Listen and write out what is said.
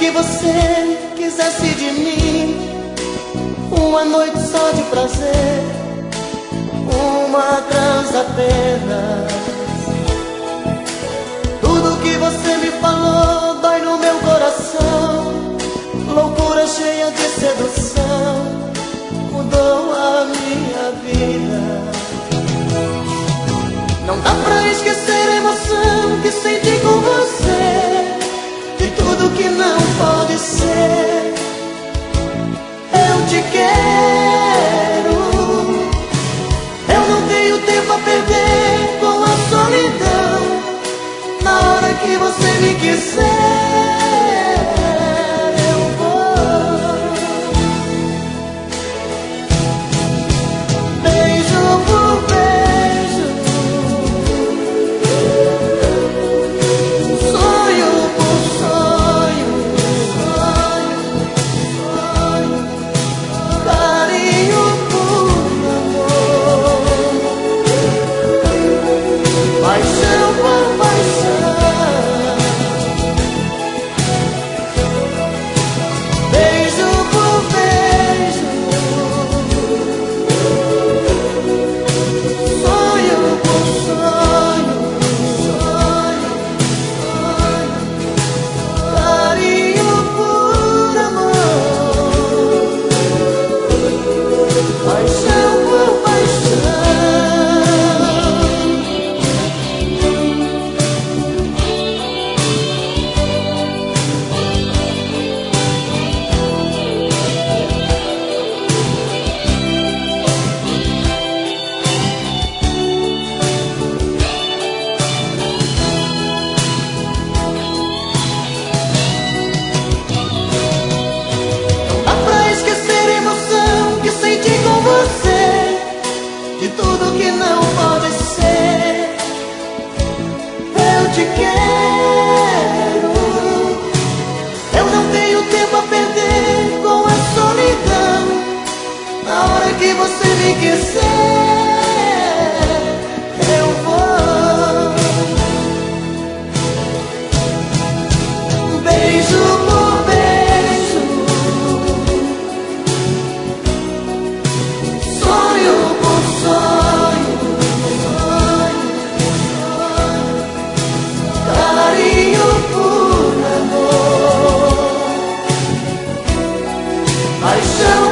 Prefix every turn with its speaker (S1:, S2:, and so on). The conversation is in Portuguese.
S1: que você quisesse de mim uma noite só de prazer, uma transa apenas. Tudo que você me falou dói no meu coração. Loucura cheia de sedução mudou a minha vida. Não dá pra esquecer a emoção que senti com você, de tudo que não pode ser. Eu te quero, eu não tenho tempo a perder com a solidão. Na hora que você me quiser, eu vou. Beijo por beijo, sonho por sonho, carinho por amor, paixão por paixão. De tudo que não pode ser, eu te quero. Eu não tenho tempo a perder com a solidão. Na hora que você me quiser, eu vou. Beijo por beijo, sonho por sonho, carinho por amor, paixão